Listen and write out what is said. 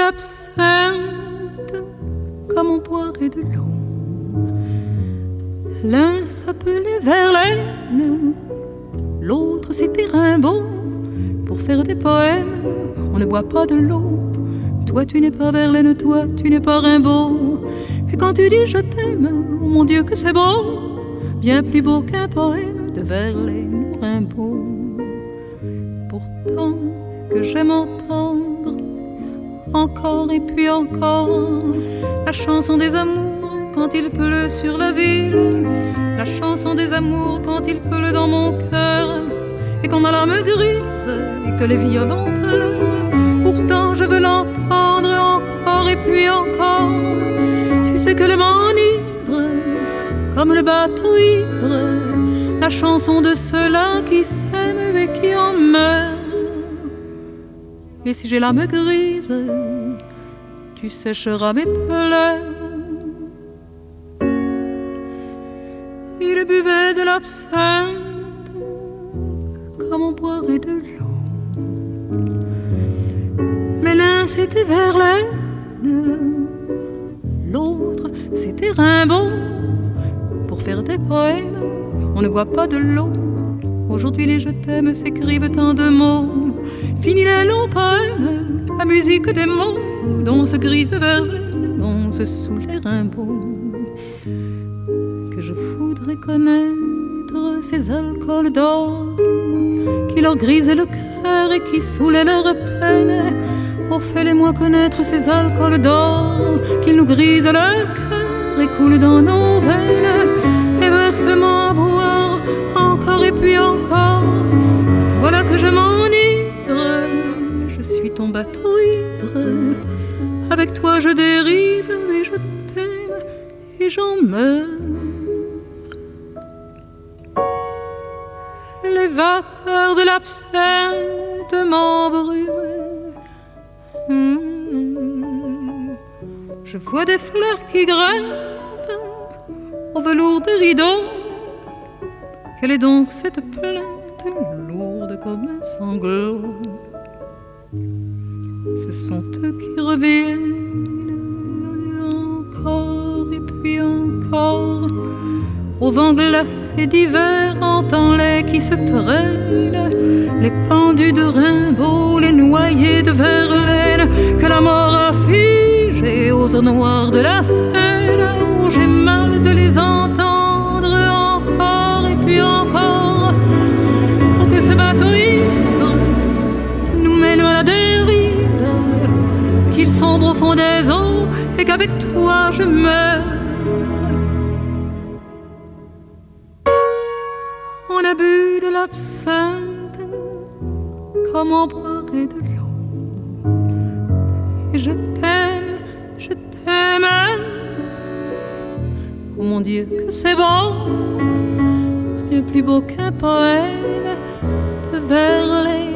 l'absinthe comme on boirait de l'eau. L'un s'appelait Verlaine, l'autre c'était Rimbaud. Pour faire des poèmes, on ne boit pas de l'eau. Toi tu n'es pas Verlaine, toi tu n'es pas Rimbaud. Puis quand tu dis je t'aime, oh mon Dieu que c'est beau, bien plus beau qu'un poème de Verlaine ou Rimbaud. Pourtant que j'aime entendre encore et puis encore la chanson des amours quand il pleut sur la ville, la chanson des amours quand il pleut dans mon cœur, et qu'on a l'âme grise et que les violons pleurent. Pourtant je veux l'entendre encore et puis encore. Tu sais que le vent enivre comme le bateau ivre, la chanson de ceux-là qui s'aiment et qui en meurent. Et si j'ai l'âme grise, tu sécheras mes pleurs. Il buvait de l'absinthe comme on boirait de l'eau. Mais l'un c'était Verlaine, l'autre c'était Rimbaud. Pour faire des poèmes, on ne boit pas de l'eau. Aujourd'hui les je t'aime s'écrivent tant de mots. Fini les longs poèmes, la musique des mots, danse grise Verlaine, danse sous les Rimbaud. Que je voudrais connaître ces alcools d'or qui leur grisaient le cœur et qui saoulaient leur peine. Oh, fais-les-moi connaître ces alcools d'or qui nous grisent le cœur et coulent dans nos veines. Et verse-moi à boire encore et puis encore. Voilà que je m'enivre, je suis ton bateau ivre. Avec toi je dérive et je t'aime et j'en meurs. Les vapeurs de l'absinthe m'embrument. Je vois des fleurs qui grimpent au velours des rideaux. Quelle est donc cette plainte lourde comme un sanglot? Ce sont eux qui reviennent encore et puis encore. Au vent glacé d'hiver, entends-les qui se traînent, les pendus de Rimbaud, les noyés de Verlaine, que la mort a figés aux eaux noires de la Seine. Oh, j'ai mal de les entendre encore et puis encore. Oh, que ce bateau ivre nous mène à la dérive, qu'il sombre au fond des eaux et qu'avec toi je meurs. On a bu de l'absinthe comme on boirait de l'eau. Et je t'aime, je t'aime. Oh mon Dieu que c'est beau, bien plus beau qu'un poème de Verlaine